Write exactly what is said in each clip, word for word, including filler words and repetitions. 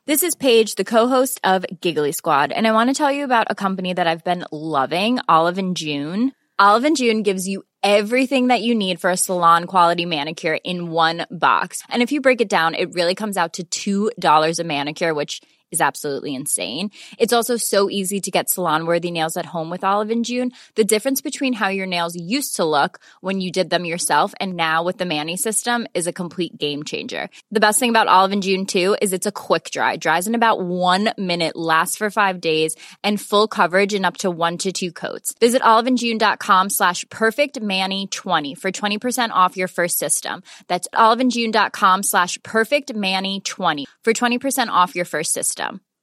This is Paige, the co-host of Giggly Squad, and I want to tell you about a company that I've been loving, Olive and June. Olive and June gives you everything that you need for a salon-quality manicure in one box. And if you break it down, it really comes out to two dollars a manicure, which is absolutely insane. It's also so easy to get salon-worthy nails at home with Olive and June. The difference between how your nails used to look when you did them yourself and now with the Mani system is a complete game changer. The best thing about Olive and June, too, is it's a quick dry. Dries in about one minute, lasts for five days, and full coverage in up to one to two coats. Visit oliveandjune.com slash perfectmani20 for twenty percent off your first system. That's oliveandjune.com slash perfectmani20 for twenty percent off your first system.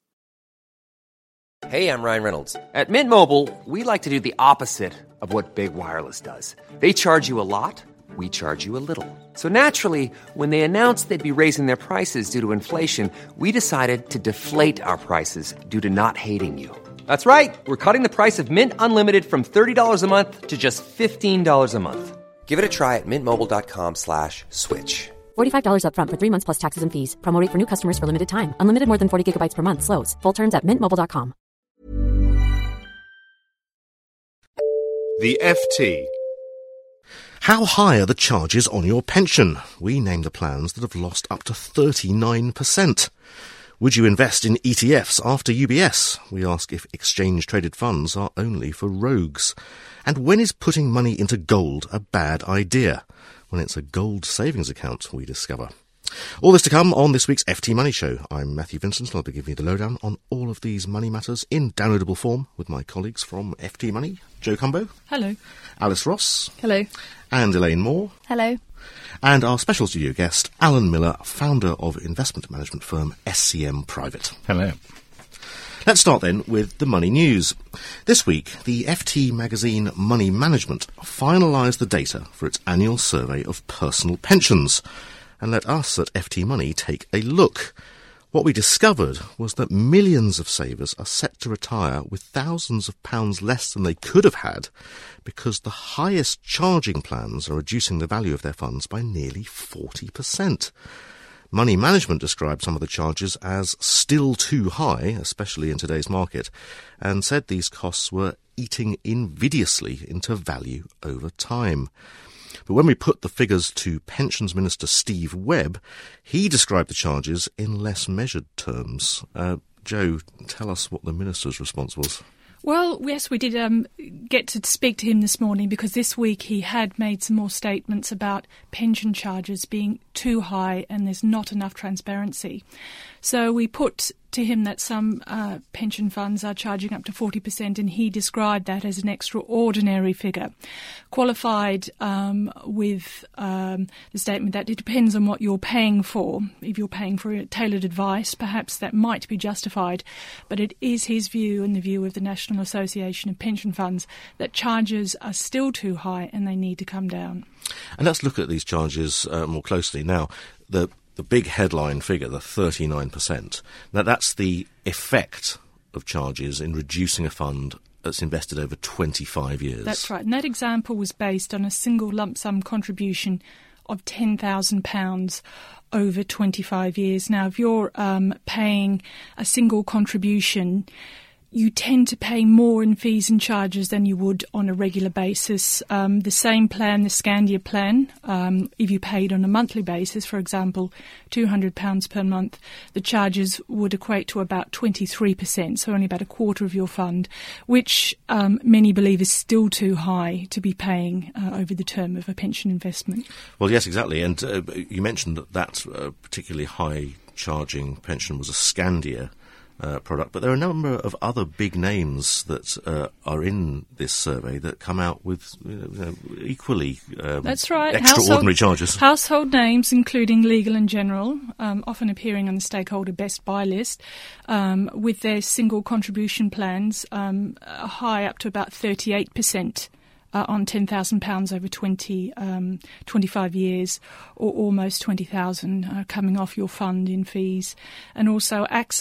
Hey, I'm Ryan Reynolds. At Mint Mobile, we like to do the opposite of what Big Wireless does. They charge you a lot, we charge you a little. So naturally, when they announced they'd be raising their prices due to inflation, we decided to deflate our prices due to not hating you. That's right. We're cutting the price of Mint Unlimited from thirty dollars a month to just fifteen dollars a month. Give it a try at mintmobile.com slash switch. forty-five dollars up front for three months plus taxes and fees. Promo rate for new customers for limited time. Unlimited more than forty gigabytes per month. Slows full terms at mint mobile dot com. The F T. How high are the charges on your pension? We name the plans that have lost up to thirty-nine percent. Would you invest in E T Fs after U B S? We ask if exchange-traded funds are only for rogues. And when is putting money into gold a bad idea? When it's a gold savings account, we discover. All this to come on this week's F T Money Show. I'm Matthew Vincent, and I'll be giving you the lowdown on all of these money matters in downloadable form with my colleagues from F T Money, Jo Cumbo. Hello. Alice Ross. Hello. And Elaine Moore. Hello. And our special studio guest, Alan Miller, founder of investment management firm S C M Private. Hello. Let's start then with the money news. This week, the F T magazine Money Management finalised the data for its annual survey of personal pensions and let us at F T Money take a look. What we discovered was that millions of savers are set to retire with thousands of pounds less than they could have had because the highest charging plans are reducing the value of their funds by nearly forty percent. Money Management described some of the charges as still too high, especially in today's market, and said these costs were eating invidiously into value over time. But when we put the figures to Pensions Minister Steve Webb, he described the charges in less measured terms. Uh, Jo, tell us what the Minister's response was. Well, yes, we did um, get to speak to him this morning because this week he had made some more statements about pension charges being too high and there's not enough transparency. So we put to him that some uh, pension funds are charging up to forty percent, and he described that as an extraordinary figure, qualified um, with um, the statement that it depends on what you're paying for. If you're paying for tailored advice, perhaps that might be justified, but it is his view and the view of the National Association of Pension Funds that charges are still too high and they need to come down. And let's look at these charges uh, more closely. Now, the The big headline figure, the thirty-nine percent, now that's the effect of charges in reducing a fund that's invested over twenty-five years. That's right. And that example was based on a single lump sum contribution of ten thousand pounds over twenty-five years. Now, if you're um, paying a single contribution, you tend to pay more in fees and charges than you would on a regular basis. Um, the same plan, the Scandia plan, um, if you paid on a monthly basis, for example, two hundred pounds per month, the charges would equate to about twenty-three percent, so only about a quarter of your fund, which um, many believe is still too high to be paying uh, over the term of a pension investment. Well, yes, exactly. And uh, you mentioned that that uh, particularly high-charging pension was a Scandia Uh, product, but there are a number of other big names that uh, are in this survey that come out with you know, equally um, That's right. extraordinary household, charges. Household names, including Legal and General, um, often appearing on the stakeholder best buy list, um, with their single contribution plans um, high up to about thirty-eight percent. Uh, on ten thousand pounds over twenty, um, twenty-five years, or almost twenty thousand uh, coming off your fund in fees. And also AXA,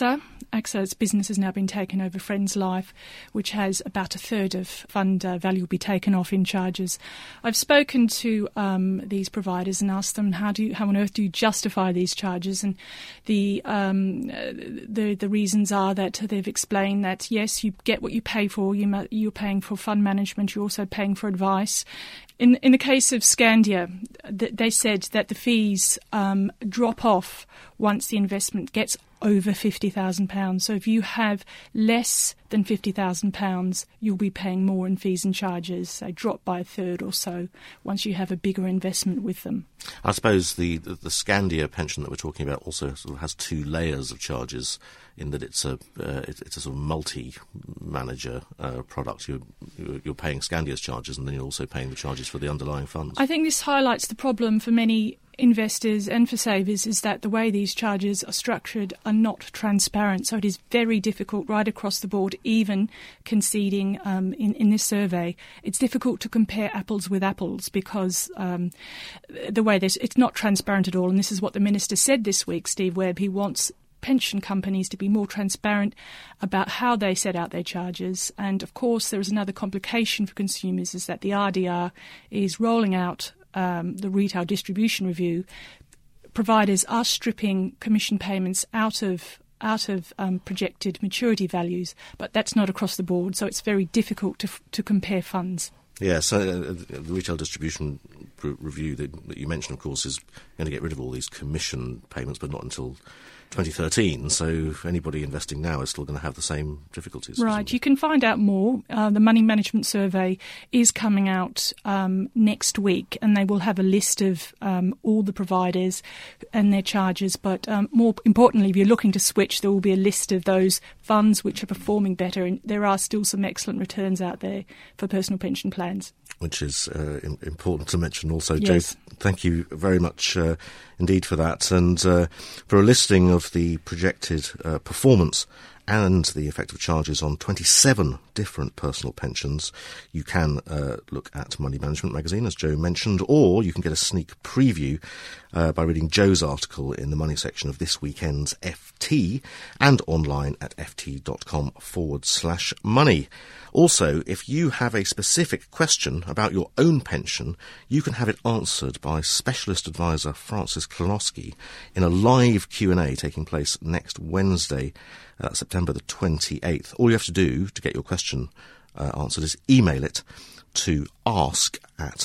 AXA's business has now been taken over Friends Life, which has about a third of fund uh, value will be taken off in charges. I've spoken to um, these providers and asked them how do you, how on earth do you justify these charges, and the um, the the reasons are that they've explained that yes, you get what you pay for. You you're paying for fund management. You're also paying for advice. In in the case of Scandia, th- they said that the fees um, drop off once the investment gets over fifty thousand pounds. So if you have less than fifty thousand pounds, you'll be paying more in fees and charges. They drop by a third or so once you have a bigger investment with them. I suppose the, the, the Scandia pension that we're talking about also sort of has two layers of charges, in that it's a uh, it's a sort of multi-manager uh, product. You're, you're paying Scandia's charges, and then you're also paying the charges for the underlying funds. I think this highlights the problem for many investors and for savers, is that the way these charges are structured are not transparent. So it is very difficult right across the board, even conceding um, in, in this survey. It's difficult to compare apples with apples because um, the way this, it's not transparent at all. And this is what the Minister said this week, Steve Webb. He wants pension companies to be more transparent about how they set out their charges. And of course, there is another complication for consumers, is that the R D R is rolling out um, the retail distribution review. Providers are stripping commission payments out of out of um, projected maturity values, but that's not across the board, so it's very difficult to to compare funds. Yeah, so uh, the retail distribution r- review that, that you mentioned, of course, is going to get rid of all these commission payments, but not until twenty thirteen, so anybody investing now is still going to have the same difficulties. Right, you can find out more. Uh, the Money Management Survey is coming out um, next week, and they will have a list of um, all the providers and their charges, but um, more importantly, if you're looking to switch, there will be a list of those funds which are performing better, and there are still some excellent returns out there for personal pension plans. Which is uh, im- important to mention also. Yes. Joe, thank you very much uh, indeed for that. And uh, for a listing of the projected uh, performance and the effective charges on twenty-seven different personal pensions, you can uh, look at Money Management Magazine, as Joe mentioned, or you can get a sneak preview uh, by reading Joe's article in the money section of this weekend's F T, and online at ft.com forward slash money. Also, if you have a specific question about your own pension, you can have it answered by specialist advisor Francis Klonowski in a live Q and A taking place next Wednesday, uh, September the twenty-eighth. All you have to do to get your question uh, answered is email it to ask at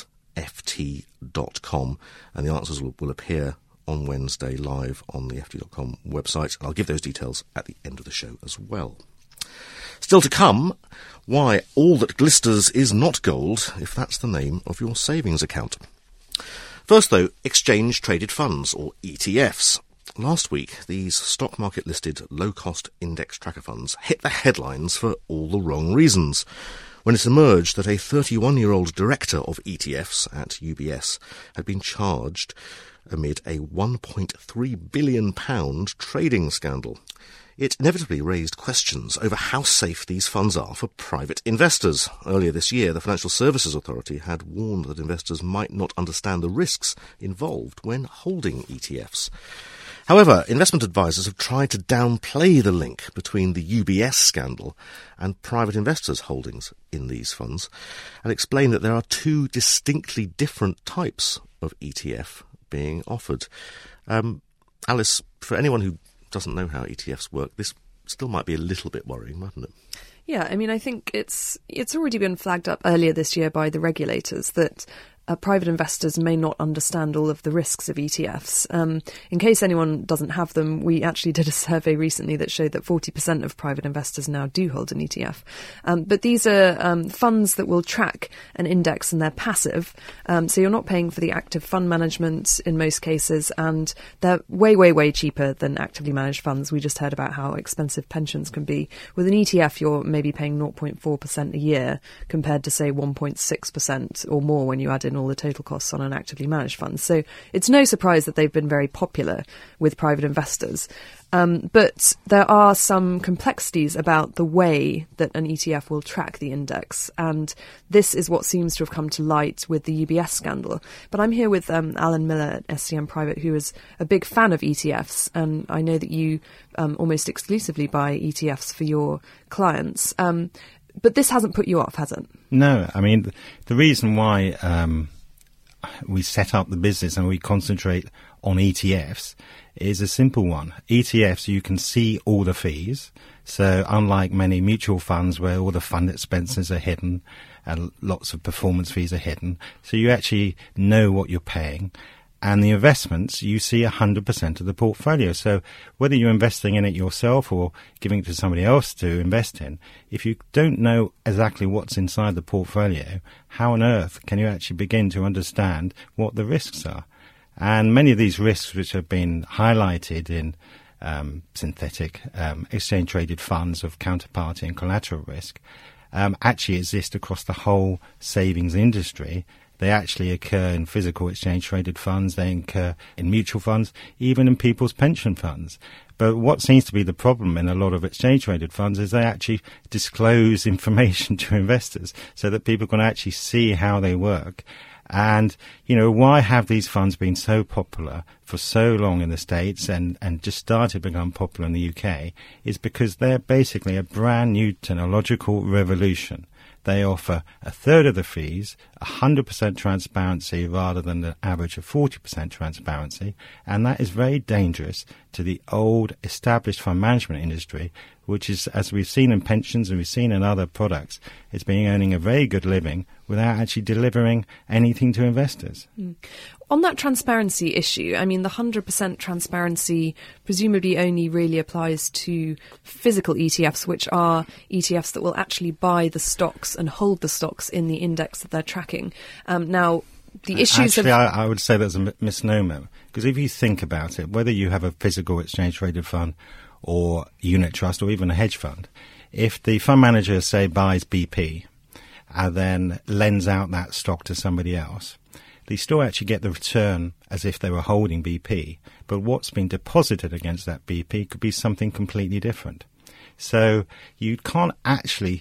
ft dot com, and the answers will, will appear on Wednesday live on the F T dot com website. I'll give those details at the end of the show as well. Still to come, why all that glisters is not gold, if that's the name of your savings account. First, though, exchange-traded funds, or E T Fs. Last week, these stock market-listed low-cost index tracker funds hit the headlines for all the wrong reasons, when it emerged that a thirty-one-year-old director of E T Fs at U B S had been charged amid a one point three billion pounds trading scandal. It inevitably raised questions over how safe these funds are for private investors. Earlier this year, the Financial Services Authority had warned that investors might not understand the risks involved when holding E T Fs. However, investment advisors have tried to downplay the link between the U B S scandal and private investors' holdings in these funds, and explain that there are two distinctly different types of E T F being offered. Um, Alice, for anyone who doesn't know how E T Fs work, this still might be a little bit worrying, mightn't it? Yeah, I mean, I think it's it's already been flagged up earlier this year by the regulators that Uh, private investors may not understand all of the risks of E T Fs. Um, in case anyone doesn't have them, we actually did a survey recently that showed that forty percent of private investors now do hold an E T F. Um, but these are um, funds that will track an index, and they're passive. Um, so you're not paying for the active fund management in most cases, and they're way, way, way cheaper than actively managed funds. We just heard about how expensive pensions can be. With an E T F, you're maybe paying zero point four percent a year compared to, say, one point six percent or more when you add in and all the total costs on an actively managed fund. So it's no surprise that they've been very popular with private investors. Um, but there are some complexities about the way that an E T F will track the index, and this is what seems to have come to light with the U B S scandal. But I'm here with um, Alan Miller at S C M Private, who is a big fan of E T Fs, and I know that you um, almost exclusively buy E T Fs for your clients. Um, but this hasn't put you off, has it? No, I mean, the reason why um, we set up the business and we concentrate on E T Fs is a simple one. E T Fs, you can see all the fees. So unlike many mutual funds where all the fund expenses are hidden and lots of performance fees are hidden, so you actually know what you're paying. And the investments, you see one hundred percent of the portfolio. So whether you're investing in it yourself or giving it to somebody else to invest in, if you don't know exactly what's inside the portfolio, how on earth can you actually begin to understand what the risks are? And many of these risks which have been highlighted in um, synthetic um, exchange-traded funds of counterparty and collateral risk um, actually exist across the whole savings industry. They actually occur in physical exchange-traded funds, they occur in mutual funds, even in people's pension funds. But what seems to be the problem in a lot of exchange-traded funds is they actually disclose information to investors so that people can actually see how they work. And, you know, why have these funds been so popular for so long in the States and, and just started to become popular in the U K is because they're basically a brand new technological revolution. They offer a third of the fees, one hundred percent transparency rather than the average of forty percent transparency, and that is very dangerous to the old established fund management industry, which is, as we've seen in pensions and we've seen in other products, it's been earning a very good living without actually delivering anything to investors. Mm. On that transparency issue, I mean, the one hundred percent transparency presumably only really applies to physical E T Fs, which are E T Fs that will actually buy the stocks and hold the stocks in the index that they're tracking. Um, now, the issues Actually, of... I, I would say that's a misnomer, because if you think about it, whether you have a physical exchange-traded fund or unit trust or even a hedge fund, if the fund manager, say, buys B P and then lends out that stock to somebody else, they still actually get the return as if they were holding B P, but what's been deposited against that B P could be something completely different. So you can't actually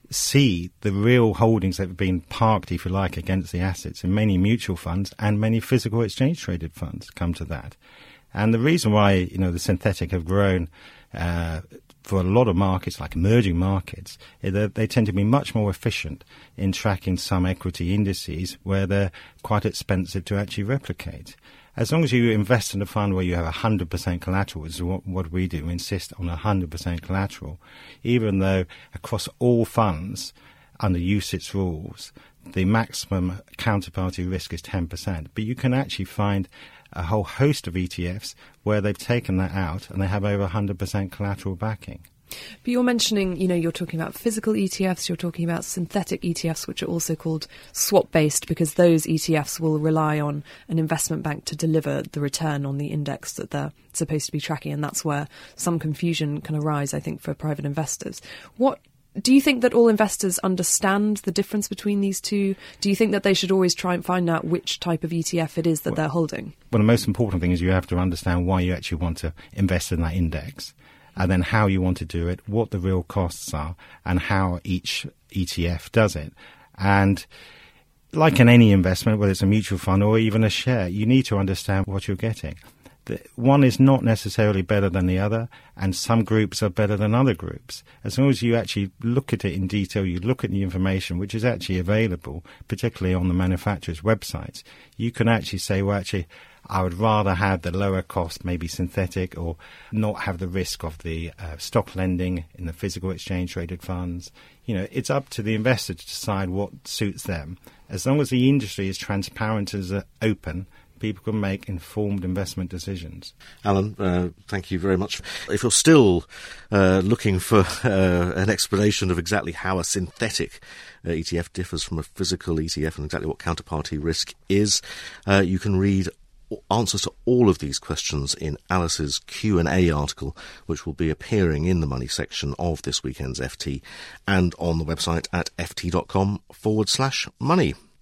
see the real holdings that have been parked, if you like, against the assets in many mutual funds and many physical exchange-traded funds come to that. And the reason why, you know, the synthetic have grown uh, for a lot of markets, like emerging markets, is that they tend to be much more efficient in tracking some equity indices where they're quite expensive to actually replicate. As long as you invest in a fund where you have one hundred percent collateral, which is what, what we do, we insist on one hundred percent collateral, even though across all funds under U C I T S rules, the maximum counterparty risk is ten percent. But you can actually find a whole host of E T Fs where they've taken that out and they have over one hundred percent collateral backing. But you're mentioning, you know, you're talking about physical E T Fs, you're talking about synthetic E T Fs, which are also called swap-based, because those E T Fs will rely on an investment bank to deliver the return on the index that they're supposed to be tracking, and that's where some confusion can arise, I think, for private investors. What do you think that all investors understand the difference between these two? Do you think that they should always try and find out which type of E T F it is that well, they're holding? Well, the most important thing is you have to understand why you actually want to invest in that index, and then how you want to do it, what the real costs are, and how each E T F does it. And like in any investment, whether it's a mutual fund or even a share, you need to understand what you're getting. The, one is not necessarily better than the other, and some groups are better than other groups. As long as you actually look at it in detail, you look at the information which is actually available, particularly on the manufacturer's websites, you can actually say, well, actually, I would rather have the lower cost, maybe synthetic, or not have the risk of the uh, stock lending in the physical exchange-traded funds. You know, it's up to the investor to decide what suits them. As long as the industry is transparent and uh, open, people can make informed investment decisions. Alan, uh, thank you very much. If you're still uh, looking for uh, an explanation of exactly how a synthetic uh, E T F differs from a physical E T F and exactly what counterparty risk is, uh, you can read answers to all of these questions in Alice's Q and A article, which will be appearing in the money section of this weekend's F T and on the website at ft.com forward slash money.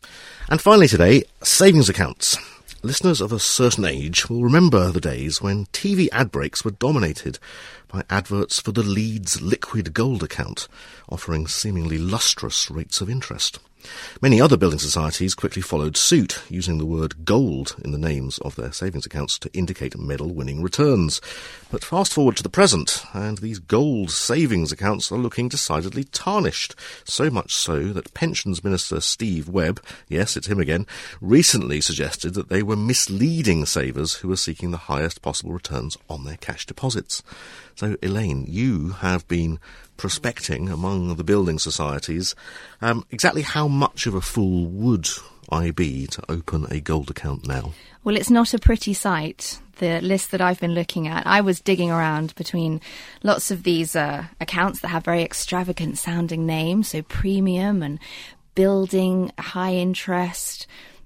And finally today, savings accounts. Listeners of a certain age will remember the days when T V ad breaks were dominated by adverts for the Leeds Liquid Gold account, offering seemingly lustrous rates of interest. Many other building societies quickly followed suit, using the word gold in the names of their savings accounts to indicate medal-winning returns. But fast forward to the present, and these gold savings accounts are looking decidedly tarnished, so much so that Pensions Minister Steve Webb, yes, it's him again, recently suggested that they were misleading savers who were seeking the highest possible returns on their cash deposits. So, Elaine, you have been prospecting among the building societies. Um, exactly how much of a fool would I be to open a gold account now? Well, it's not a pretty sight, the list that I've been looking at. I was digging around between lots of these uh, accounts that have very extravagant sounding names, so premium and building, high interest,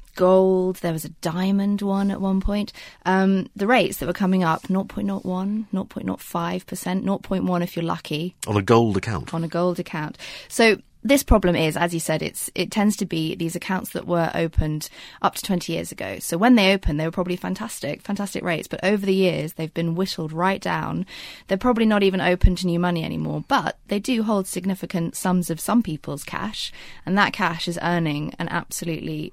gold. There was a diamond one at one point. Um, the rates that were coming up, zero point zero one, zero point zero five percent, zero point one if you're lucky. On a gold account? On a gold account. So this problem is, as you said, it's it tends to be these accounts that were opened up to twenty years ago. So when they opened, they were probably fantastic, fantastic rates. But over the years, they've been whittled right down. They're probably not even open to new money anymore. But they do hold significant sums of some people's cash. And that cash is earning an absolutely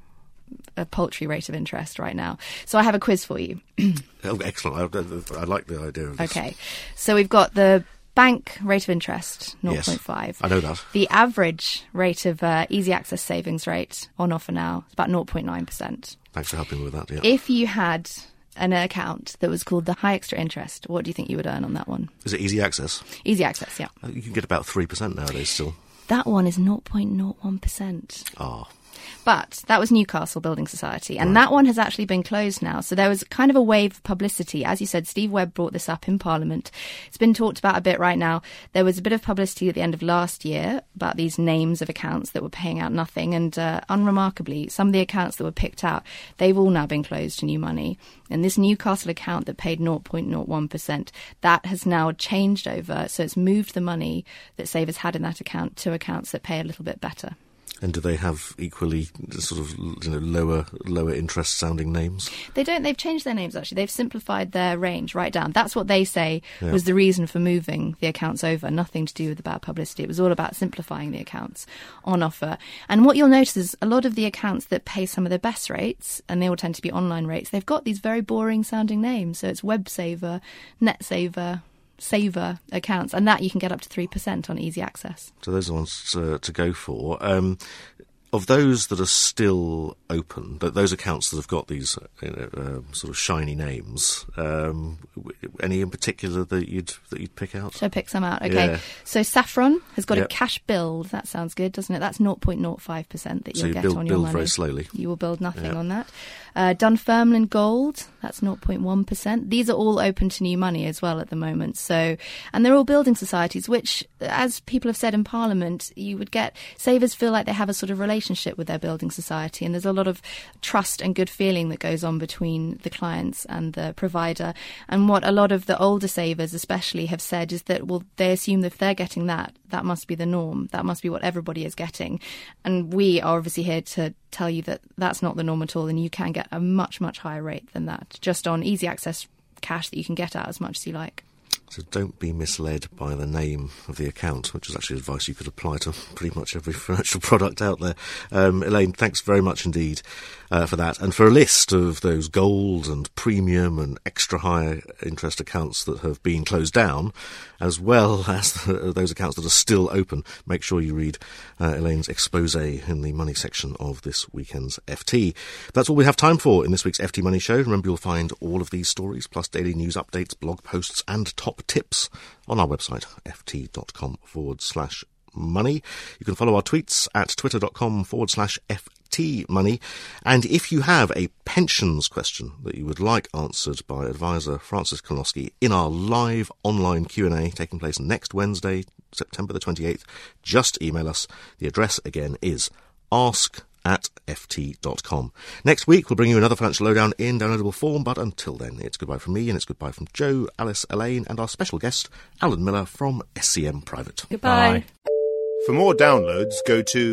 a paltry rate of interest right now. So I have a quiz for you. Oh, excellent. I, I like the idea of this. Okay. So we've got the bank rate of interest, zero point five. Yes, I know that. The average rate of uh, easy access savings rate on offer now is about zero point nine percent. Thanks for helping me with that, yeah. If you had an account that was called the high extra interest, what do you think you would earn on that one? Is it easy access? Easy access, yeah. You can get about three percent nowadays still. That one is zero point zero one percent. Ah. But that was Newcastle Building Society, and right. that one has actually been closed now. So there was kind of a wave of publicity. As you said, Steve Webb brought this up in Parliament. It's been talked about a bit right now. There was a bit of publicity at the end of last year about these names of accounts that were paying out nothing. And uh, unremarkably, some of the accounts that were picked out, they've all now been closed to new money. And this Newcastle account that paid zero point zero one percent, that has now changed over. So it's moved the money that savers had in that account to accounts that pay a little bit better. And do they have equally sort of, you know, lower lower interest sounding names? They don't. They've changed their names, actually. They've simplified their range right down. That's what they say yeah. was the reason for moving the accounts over. Nothing to do with the bad publicity. It was all about simplifying the accounts on offer. And what you'll notice is a lot of the accounts that pay some of the best rates, and they all tend to be online rates, they've got these very boring sounding names. So it's WebSaver, NetSaver, Saver accounts, and that you can get up to three percent on easy access. So those are the ones uh, to go for. Um, of those that are still open, th- those accounts that have got these uh, uh, sort of shiny names, um, any in particular that you'd that you'd pick out? Should I pick some out? Okay. Yeah. So Saffron has got yep. a cash build. That sounds good, doesn't it? That's zero point zero five percent that so you'll you get build, on your build money. very slowly. You will build nothing yep. on that. Uh, Dunfermline Gold, that's zero point one percent. These are all open to new money as well at the moment. So, and they're all building societies, which, as people have said in Parliament, you would get savers feel like they have a sort of relationship with their building society, and there's a lot of trust and good feeling that goes on between the clients and the provider. And what a lot of the older savers especially have said is that, well, they assume that if they're getting that, that must be the norm. That must be what everybody is getting. And we are obviously here to tell you that that's not the norm at all, and you can get a much, much higher rate than that just on easy access cash that you can get out as much as you like. So don't be misled by the name of the account, which is actually advice you could apply to pretty much every financial product out there. Um, Elaine, thanks very much indeed uh, for that. And for a list of those gold and premium and extra high interest accounts that have been closed down, as well as the, those accounts that are still open, make sure you read uh, Elaine's expose in the money section of this weekend's F T. That's all we have time for in this week's F T Money Show. Remember, you'll find all of these stories, plus daily news updates, blog posts and top tips on our website, ft.com forward slash money. You can follow our tweets at twitter.com forward slash ft money. And if you have a pensions question that you would like answered by advisor Francis Kolnoski in our live online Q and A taking place next Wednesday, September the twenty-eighth, just email us. The address again is ask at f t dot com. Next week, we'll bring you another financial lowdown in downloadable form, but until then, it's goodbye from me, and it's goodbye from Joe, Alice, Elaine, and our special guest, Alan Miller from S C M Private. Goodbye. For more downloads, go to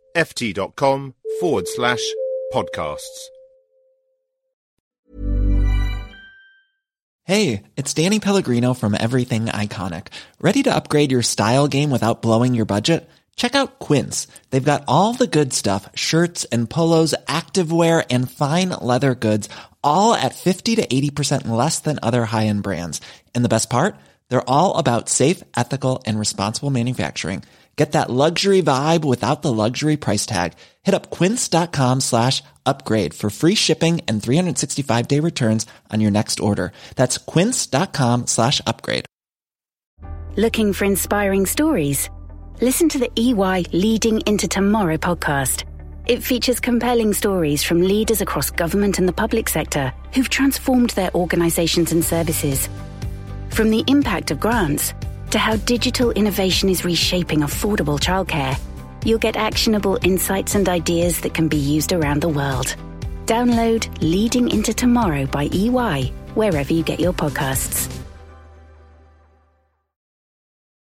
ft.com forward slash podcasts. Hey, it's Danny Pellegrino from Everything Iconic. Ready to upgrade your style game without blowing your budget? Check out Quince. They've got all the good stuff, shirts and polos, activewear, and fine leather goods, all at fifty to eighty percent less than other high-end brands. And the best part? They're all about safe, ethical, and responsible manufacturing. Get that luxury vibe without the luxury price tag. Hit up quince.com slash upgrade for free shipping and three sixty-five day returns on your next order. That's quince.com slash upgrade. Looking for inspiring stories? Listen to the E Y Leading into Tomorrow podcast. It features compelling stories from leaders across government and the public sector who've transformed their organisations and services. From the impact of grants to how digital innovation is reshaping affordable childcare, you'll get actionable insights and ideas that can be used around the world. Download Leading into Tomorrow by E Y wherever you get your podcasts.